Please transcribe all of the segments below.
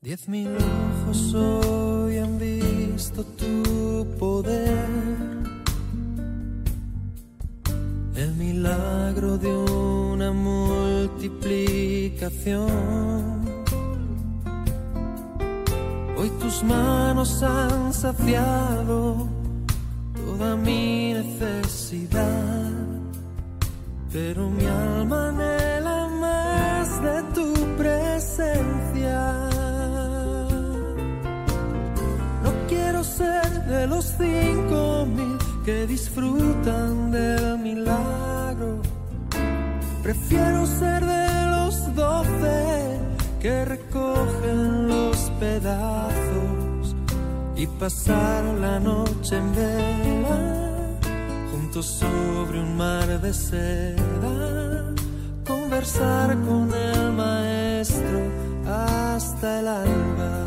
10.000 ojos hoy han visto tu poder, el milagro de una multiplicación. Hoy tus manos han saciado toda mi necesidad, pero mi alma anhela más de tu presencia. No quiero ser de los 5.000 que disfrutan del milagro, prefiero ser de los 12 que recogen los pedazos y pasar la noche en vela juntos sobre un mar de seda, conversar con el maestro hasta el alba.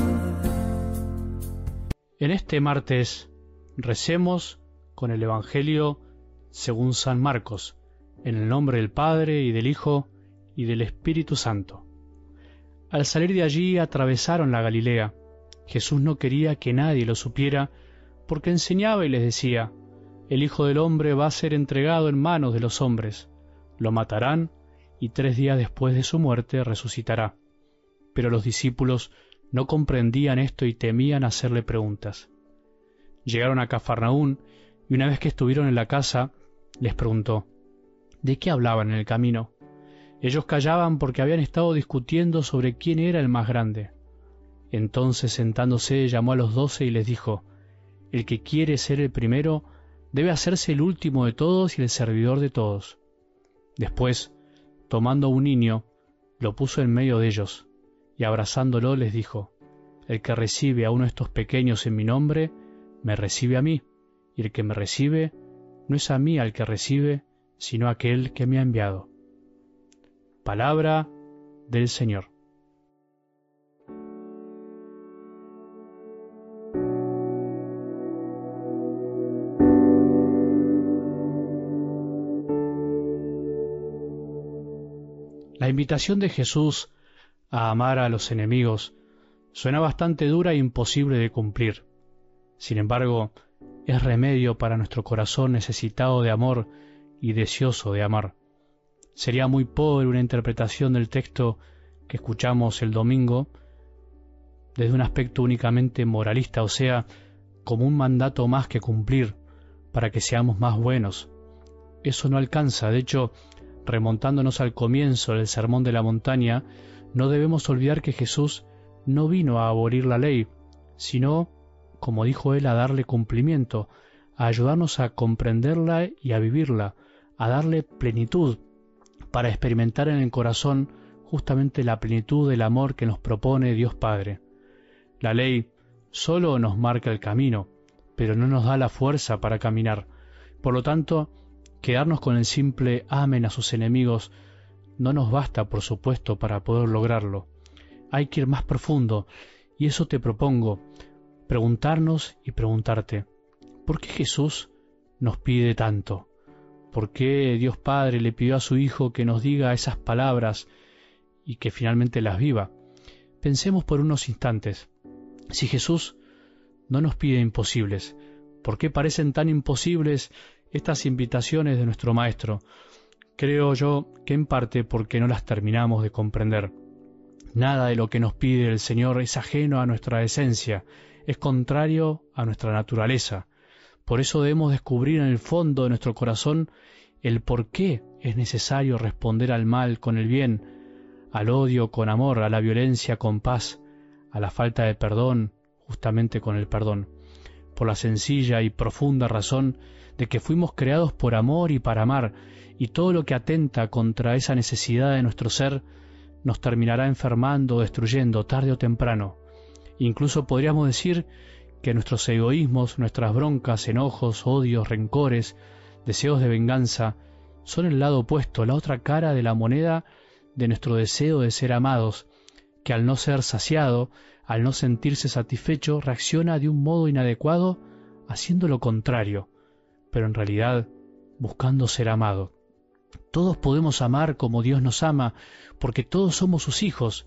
En este martes recemos con el Evangelio según San Marcos, en el nombre del Padre y del Hijo y del Espíritu Santo. Al salir de allí atravesaron la Galilea. Jesús no quería que nadie lo supiera, porque enseñaba y les decía: el Hijo del Hombre va a ser entregado en manos de los hombres, lo matarán y 3 días después de su muerte resucitará. Pero los discípulos no comprendían esto y temían hacerle preguntas. Llegaron a Cafarnaún y una vez que estuvieron en la casa, les preguntó: ¿de qué hablaban en el camino? Ellos callaban porque habían estado discutiendo sobre quién era el más grande. Entonces, sentándose, llamó a los 12 y les dijo: el que quiere ser el primero debe hacerse el último de todos y el servidor de todos. Después, tomando un niño, lo puso en medio de ellos, y abrazándolo les dijo: el que recibe a uno de estos pequeños en mi nombre, me recibe a mí, y el que me recibe, no es a mí al que recibe, sino a aquel que me ha enviado. Palabra del Señor. La invitación de Jesús a amar a los enemigos suena bastante dura e imposible de cumplir. Sin embargo, es remedio para nuestro corazón necesitado de amor y deseoso de amar. Sería muy pobre una interpretación del texto que escuchamos el domingo desde un aspecto únicamente moralista, o sea, como un mandato más que cumplir para que seamos más buenos. Eso no alcanza. De hecho, remontándonos al comienzo del Sermón de la Montaña, no debemos olvidar que Jesús no vino a abolir la ley, sino, como dijo él, a darle cumplimiento, a ayudarnos a comprenderla y a vivirla, a darle plenitud, para experimentar en el corazón justamente la plenitud del amor que nos propone Dios Padre. La ley solo nos marca el camino, pero no nos da la fuerza para caminar. Por lo tanto, quedarnos con el simple amen a sus enemigos no nos basta, por supuesto, para poder lograrlo. Hay que ir más profundo, y eso te propongo, preguntarnos y preguntarte: ¿por qué Jesús nos pide tanto? ¿Por qué Dios Padre le pidió a su Hijo que nos diga esas palabras y que finalmente las viva? Pensemos por unos instantes. Si Jesús no nos pide imposibles, ¿por qué parecen tan imposibles estas invitaciones de nuestro Maestro? Creo yo que en parte porque no las terminamos de comprender. Nada de lo que nos pide el Señor es ajeno a nuestra esencia, es contrario a nuestra naturaleza. Por eso debemos descubrir en el fondo de nuestro corazón el por qué es necesario responder al mal con el bien, al odio con amor, a la violencia con paz, a la falta de perdón justamente con el perdón, por la sencilla y profunda razón de que fuimos creados por amor y para amar, y todo lo que atenta contra esa necesidad de nuestro ser nos terminará enfermando o destruyendo tarde o temprano. Incluso podríamos decir que nuestros egoísmos, nuestras broncas, enojos, odios, rencores, deseos de venganza, son el lado opuesto, la otra cara de la moneda de nuestro deseo de ser amados, que al no ser saciado, al no sentirse satisfecho, reacciona de un modo inadecuado haciendo lo contrario, pero en realidad buscando ser amado. Todos podemos amar como Dios nos ama, porque todos somos sus hijos,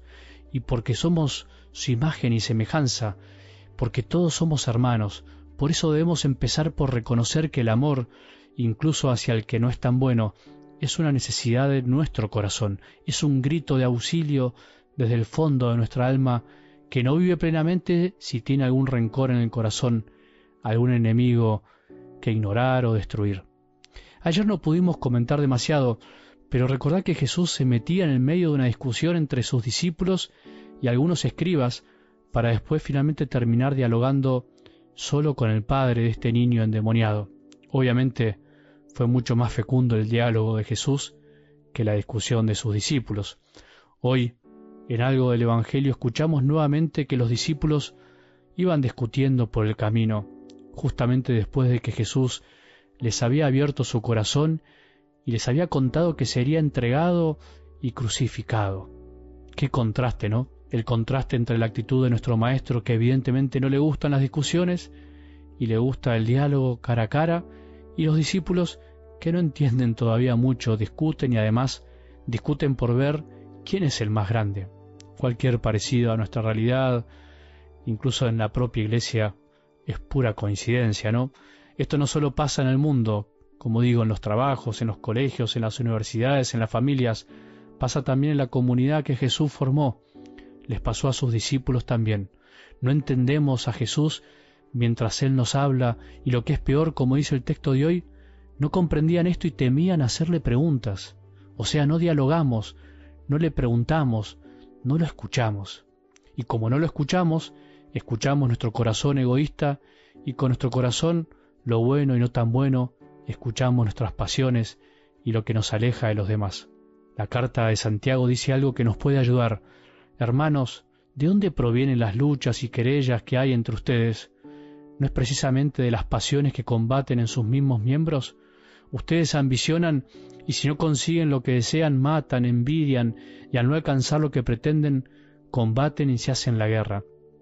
y porque somos su imagen y semejanza, porque todos somos hermanos. Por eso debemos empezar por reconocer que el amor, incluso hacia el que no es tan bueno, es una necesidad de nuestro corazón, es un grito de auxilio desde el fondo de nuestra alma que no vive plenamente si tiene algún rencor en el corazón, algún enemigo que ignorar o destruir. Ayer no pudimos comentar demasiado, pero recordad que Jesús se metía en el medio de una discusión entre sus discípulos y algunos escribas para después finalmente terminar dialogando solo con el padre de este niño endemoniado. Obviamente fue mucho más fecundo el diálogo de Jesús que la discusión de sus discípulos. Hoy, en algo del Evangelio, escuchamos nuevamente que los discípulos iban discutiendo por el camino, justamente después de que Jesús les había abierto su corazón y les había contado que sería entregado y crucificado. Qué contraste, ¿no? El contraste entre la actitud de nuestro Maestro, que evidentemente no le gustan las discusiones y le gusta el diálogo cara a cara, y los discípulos que no entienden todavía mucho, discuten y además discuten por ver quién es el más grande. Cualquier parecido a nuestra realidad, incluso en la propia iglesia, es pura coincidencia, ¿no? Esto no solo pasa en el mundo, como digo, en los trabajos, en los colegios, en las universidades, en las familias, pasa también en la comunidad que Jesús formó. Les pasó a sus discípulos también. No entendemos a Jesús mientras Él nos habla y, lo que es peor, como dice el texto de hoy, no comprendían esto y temían hacerle preguntas. O sea, no dialogamos, no le preguntamos, no lo escuchamos. Y como no lo escuchamos, escuchamos nuestro corazón egoísta y con nuestro corazón, lo bueno y no tan bueno, escuchamos nuestras pasiones y lo que nos aleja de los demás. La carta de Santiago dice algo que nos puede ayudar. Hermanos, ¿de dónde provienen las luchas y querellas que hay entre ustedes? ¿No es precisamente de las pasiones que combaten en sus mismos miembros? Ustedes ambicionan y si no consiguen lo que desean, matan, envidian y al no alcanzar lo que pretenden, combaten y se hacen la guerra.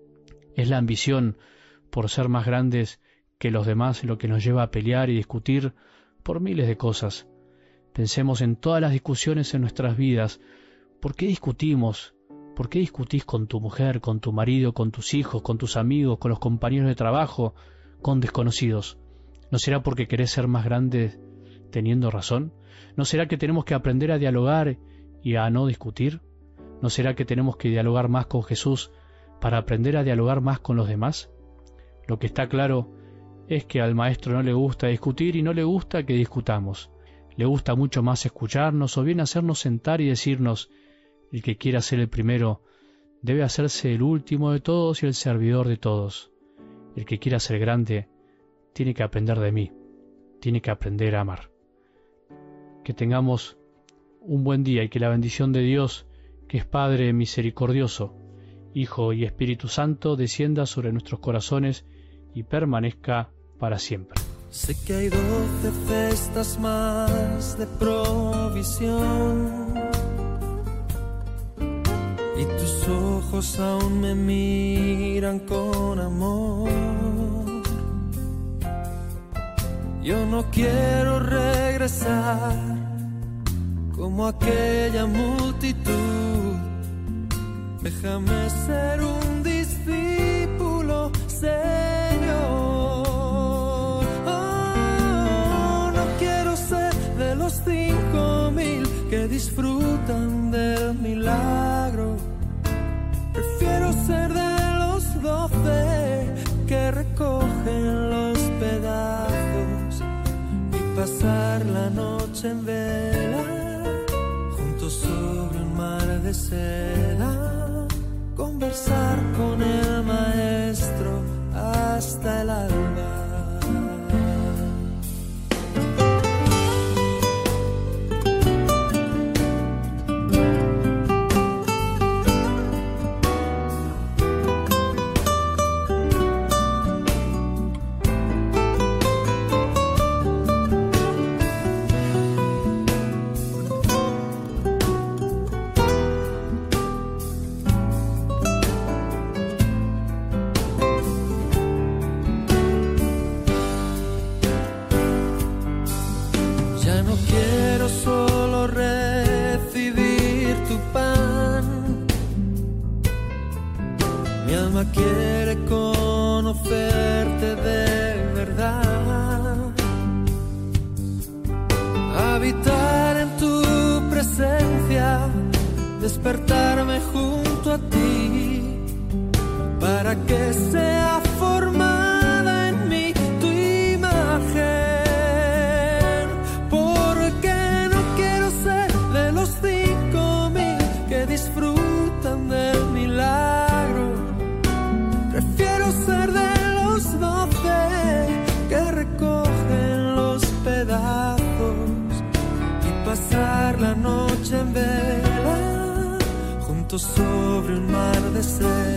Es la ambición por ser más grandes que los demás lo que nos lleva a pelear y discutir por miles de cosas. Pensemos en todas las discusiones en nuestras vidas. ¿Por qué discutimos? ¿Por qué discutís con tu mujer, con tu marido, con tus hijos, con tus amigos, con los compañeros de trabajo, con desconocidos? ¿No será porque querés ser más grande teniendo razón? ¿No será que tenemos que aprender a dialogar y a no discutir? ¿No será que tenemos que dialogar más con Jesús para aprender a dialogar más con los demás? Lo que está claro es que al Maestro no le gusta discutir y no le gusta que discutamos. Le gusta mucho más escucharnos o bien hacernos sentar y decirnos: el que quiera ser el primero debe hacerse el último de todos y el servidor de todos. El que quiera ser grande tiene que aprender de mí, tiene que aprender a amar. Que tengamos un buen día y que la bendición de Dios, que es Padre misericordioso, Hijo y Espíritu Santo, descienda sobre nuestros corazones y permanezca para siempre. Sé que hay 12 cestas más de provisión y tus ojos aún me miran con amor. Yo no quiero regresar como aquella multitud. Déjame ser un discípulo, Señor. Oh, no quiero ser de los 5,000 que disfrutan del milagro. Prefiero ser de los 12 que recogen los pedazos y pasar la noche en vela juntos sobre un mar de seda, conversar con el Maestro hasta el alba. Mi alma quiere conocerte de verdad, habitar en tu presencia, despertarme junto a ti, para que sea formada en mí tu imagen, porque no quiero ser de los 5,000 que disfrutan del milagro. Prefiero ser de los 12 que recogen los pedazos y pasar la noche en vela juntos sobre un mar de sed.